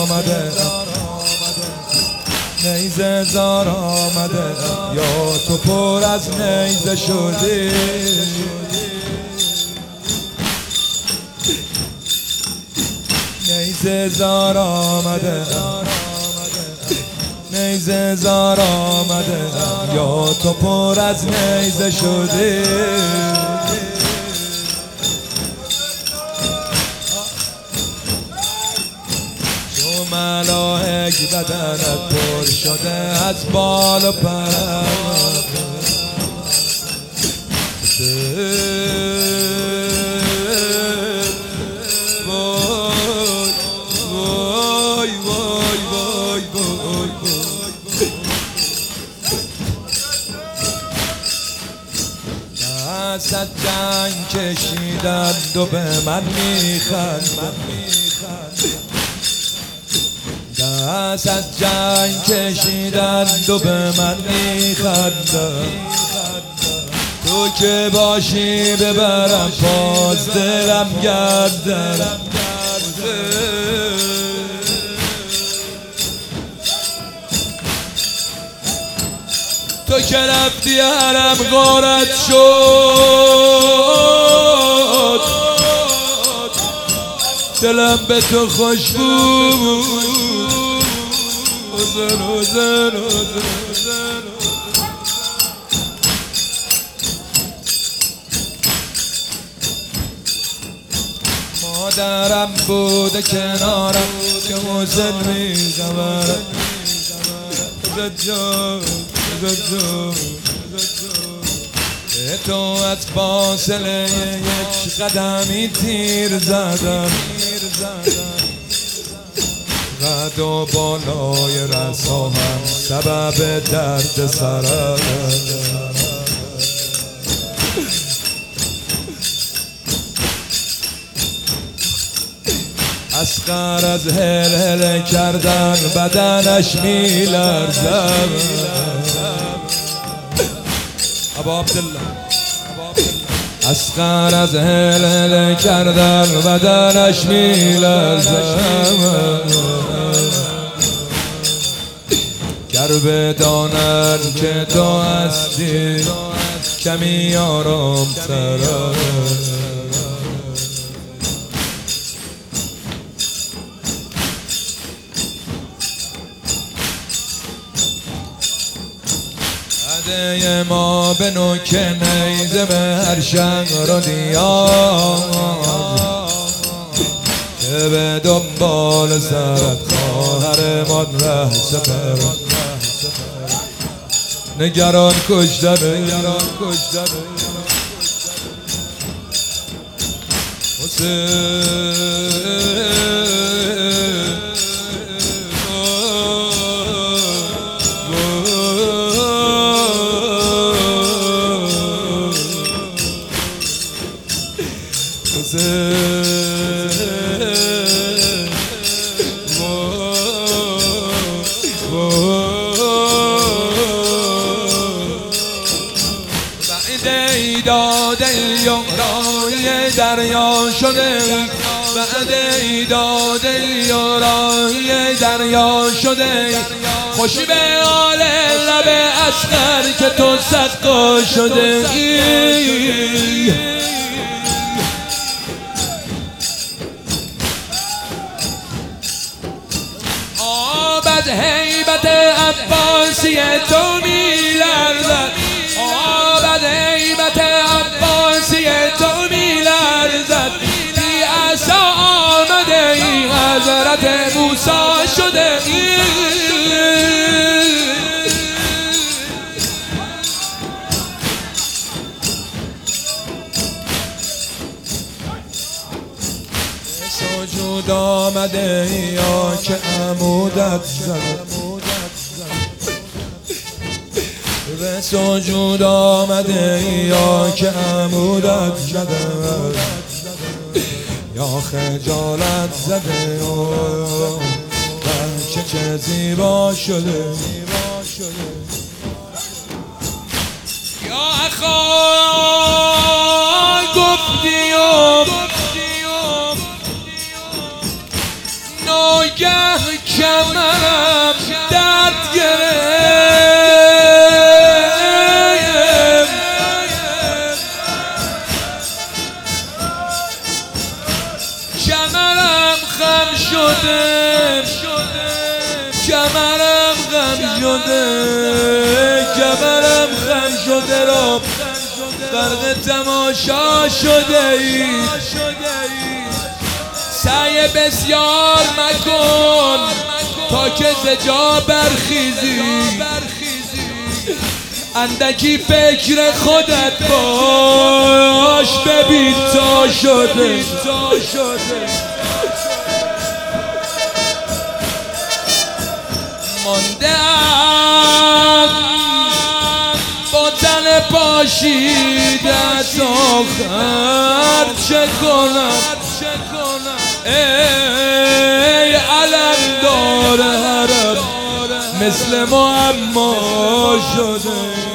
آمده، نیزه زار آمده، یا تو پر از نیزه شدی. نیزه زار آمده، نیزه زار آمده، یا تو پر از نیزه شدی. چو ملائک بدنت پر شده از بال و پر، دست از جنگ کشیدند و به من میخندند، دست از جنگ کشیدند و به من میخندند. تو که باشی ببرم باز دلم گردم، تو که رفتی حرم غارت شد، دلم به تو خوش بود. مادرم بوده کنارم که حسن می‌زمرد، تو از فاصله یک قدمی تیر زدم، قد و بالای رسا هم سبب درد سرم. اصغر از هل هل کردن بدنش میلرزم. ابا عبدالله اصغر از هل هل کردن بدنش میلرزم. گر بدانن که تو هستی کمی آرام ترم. عده ما به نوک نیزه به هر شهر و دیار، که به دنبال سرت خواهرمان ره سپر. نگران کشتن ایداد یارای دریا شده، بعد ایداد یارای دریا شده. خوشی به حال لب اصغر که تو سقا شده. آب از هیبت عباسی تو میلرزد، آب از هیبت عباسی تو میلرزد. بی عصا آمده ای حضرت موسی شده. سجود آمده یا که عمودت زد، به سجود آمده یا که عمودت زده، یا خجالت زده بچه چه زیبا شده. یا اخوان گفتیم ناگه کمرم درد گرفت، کمرم خم شده، کمرم غم شده، کمرم خم شده را غرق تماشا شده ای. سعی بسیار مکن تا که ز جا برخیزی، اندکی فکر خودت باش ببین تا شده. ماندم با تن پاشیدت آخر چه کنم، ای علم دار حرم مثل معما شده.